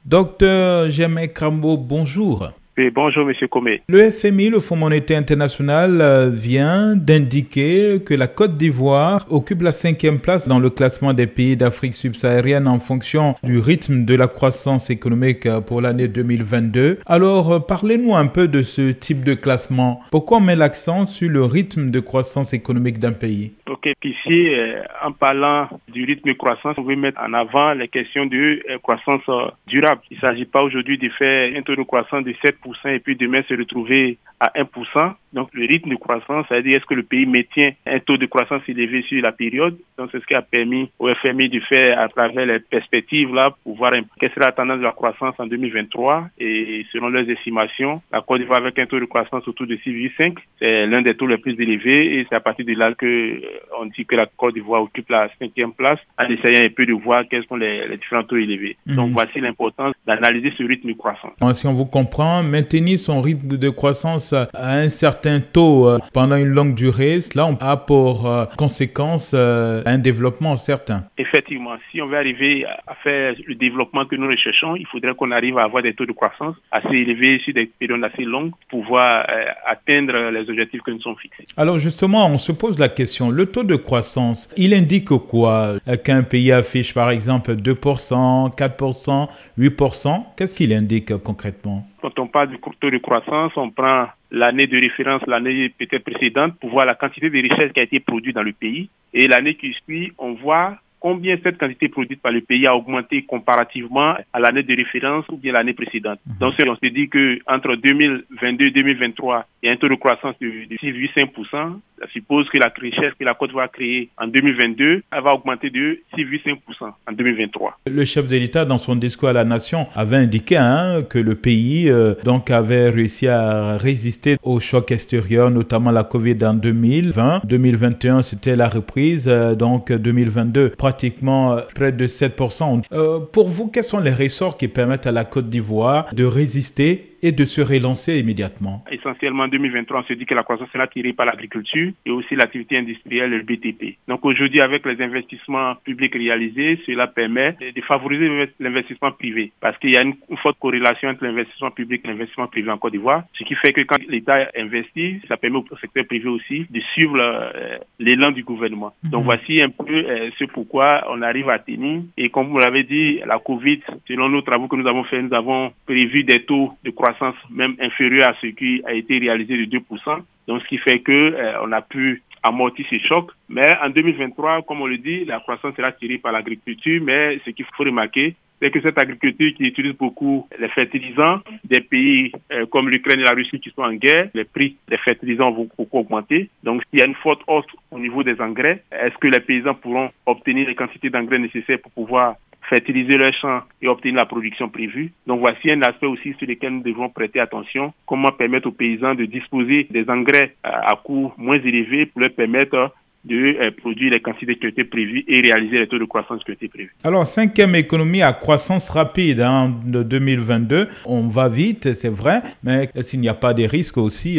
Docteur Germain Krambo, bonjour. Oui, bonjour, Monsieur Comé. Le FMI, le Fonds monétaire international, vient d'indiquer que la Côte d'Ivoire occupe la 5e place dans le classement des pays d'Afrique subsaharienne en fonction du rythme de la croissance économique pour l'année 2022. Alors, parlez-nous un peu de ce type de classement. Pourquoi on met l'accent sur le rythme de croissance économique d'un pays? Ok, ici, en parlant du rythme de croissance, on veut mettre en avant les questions de croissance durable. Il ne s'agit pas aujourd'hui de faire un taux de croissance de 7% et puis demain se retrouver à 1%. Donc, le rythme de croissance, c'est-à-dire est-ce que le pays maintient un taux de croissance élevé sur la période. Donc, c'est ce qui a permis au FMI de faire à travers les perspectives là pour voir quelle sera la tendance de la croissance en 2023. Et selon leurs estimations, la Côte d'Ivoire avec un taux de croissance autour de 6,5, c'est l'un des taux les plus élevés et c'est à partir de là que on dit que la Côte d'Ivoire occupe la 5e place en essayant un peu de voir quels sont les différents taux élevés. Donc, voici l'importance d'analyser ce rythme de croissance. Si on vous comprend, maintenir son rythme de croissance à un certain taux pendant une longue durée, cela a pour conséquence un développement certain. Effectivement, si on veut arriver à faire le développement que nous recherchons, il faudrait qu'on arrive à avoir des taux de croissance assez élevés sur des périodes assez longues pour pouvoir atteindre les objectifs que nous sommes fixés. Alors justement, on se pose la question, le taux de croissance, il indique quoi? Qu'un pays affiche par exemple 2%, 4%, 8%, qu'est-ce qu'il indique concrètement? Quand on parle du taux de croissance, on prend l'année de référence, l'année peut-être précédente, pour voir la quantité de richesse qui a été produite dans le pays. Et l'année qui suit, on voit combien cette quantité produite par le pays a augmenté comparativement à l'année de référence ou bien l'année précédente. Donc, on se dit qu'entre 2022 et 2023, il y a un taux de croissance de 6,5%. Ça suppose que la richesse que la Côte d'Ivoire a créée en 2022, elle va augmenter de 6,5% en 2023. Le chef de l'État, dans son discours à la nation, avait indiqué que le pays avait réussi à résister aux chocs extérieurs, notamment la Covid en 2020. 2021, c'était la reprise. Donc 2022, pratiquement près de 7%. Pour vous, quels sont les ressorts qui permettent à la Côte d'Ivoire de résister et de se relancer immédiatement? Essentiellement, en 2023, on se dit que la croissance sera tirée par l'agriculture et aussi l'activité industrielle et le BTP. Donc aujourd'hui, avec les investissements publics réalisés, cela permet de favoriser l'investissement privé parce qu'il y a une forte corrélation entre l'investissement public et l'investissement privé en Côte d'Ivoire, ce qui fait que quand l'État investit, ça permet au secteur privé aussi de suivre l'élan du gouvernement. Donc voici un peu ce pourquoi on arrive à tenir. Et comme vous l'avez dit, la Covid, selon nos travaux que nous avons faits, nous avons prévu des taux de croissance même inférieure à ce qui a été réalisé de 2%. Donc, ce qui fait que on a pu amortir ce choc. Mais en 2023, comme on le dit, la croissance sera tirée par l'agriculture. Mais ce qu'il faut remarquer, c'est que cette agriculture qui utilise beaucoup les fertilisants, des pays comme l'Ukraine et la Russie qui sont en guerre, les prix des fertilisants vont beaucoup augmenter. Donc, s'il y a une forte hausse au niveau des engrais, est-ce que les paysans pourront obtenir les quantités d'engrais nécessaires pour pouvoir fertiliser leurs champs et obtenir la production prévue? Donc voici un aspect aussi sur lequel nous devons prêter attention. Comment permettre aux paysans de disposer des engrais à coût moins élevé pour leur permettre de produire les quantités qui ont été prévues et réaliser les taux de croissance qui ont été prévus. Alors, 5e économie à croissance rapide de 2022. On va vite, c'est vrai, mais s'il n'y a pas de risque aussi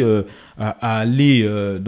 à aller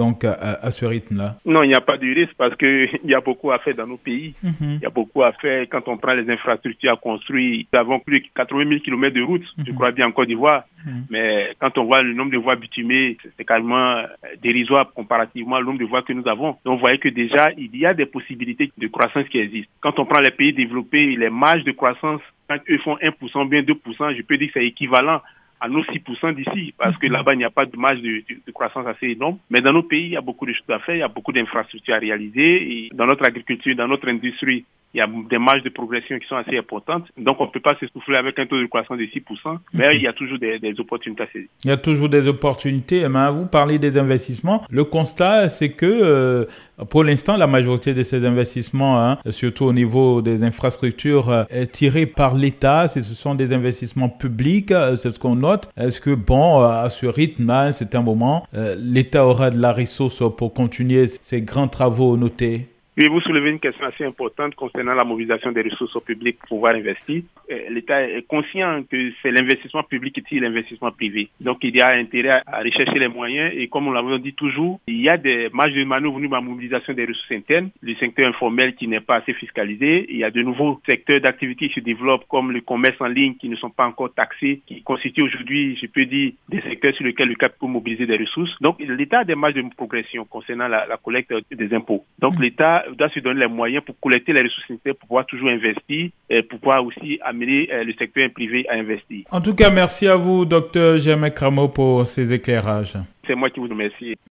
à ce rythme-là? Non, il n'y a pas de risque parce qu'il y a beaucoup à faire dans nos pays. Il y a beaucoup à faire quand on prend les infrastructures à construire. Nous avons plus de 80 000 km de routes, je crois bien, en Côte d'Ivoire. Mais quand on voit le nombre de voies bitumées, c'est carrément dérisoire comparativement au nombre de voies que nous avons. Donc, vous voyez que déjà, il y a des possibilités de croissance qui existent. Quand on prend les pays développés, les marges de croissance, quand eux font 1%, bien 2%, je peux dire que c'est équivalent à nos 6% d'ici, parce que là-bas, il n'y a pas de marge de croissance assez énorme. Mais dans nos pays, il y a beaucoup de choses à faire, il y a beaucoup d'infrastructures à réaliser. Et dans notre agriculture, dans notre industrie, il y a des marges de progression qui sont assez importantes. Donc, on ne peut pas s'essouffler avec un taux de croissance de 6%, mais il y a toujours des opportunités à saisir. Il y a toujours des opportunités. Mais vous parlez des investissements. Le constat, c'est que pour l'instant, la majorité de ces investissements, surtout au niveau des infrastructures, est tirée par l'État. Ce sont des investissements publics, c'est ce qu'on note. Est-ce que, à ce rythme, c'est un moment, l'État aura de la ressource pour continuer ces grands travaux notés? Oui, vous soulevez une question assez importante concernant la mobilisation des ressources publiques pour pouvoir investir. L'État est conscient que c'est l'investissement public qui tire l'investissement privé. Donc, il y a intérêt à rechercher les moyens et comme on l'a dit toujours, il y a des marges de manœuvre dans la mobilisation des ressources internes, le secteur informel qui n'est pas assez fiscalisé. Il y a de nouveaux secteurs d'activité qui se développent comme le commerce en ligne qui ne sont pas encore taxés, qui constituent aujourd'hui, je peux dire, des secteurs sur lesquels le CAP peut mobiliser des ressources. Donc, l'État a des marges de progression concernant la collecte des impôts. Donc, l'État doit se donner les moyens pour collecter les ressources nécessaires pour pouvoir toujours investir et pour pouvoir aussi amener le secteur privé à investir. En tout cas, merci à vous, Dr. Germain Crameau, pour ces éclairages. C'est moi qui vous remercie.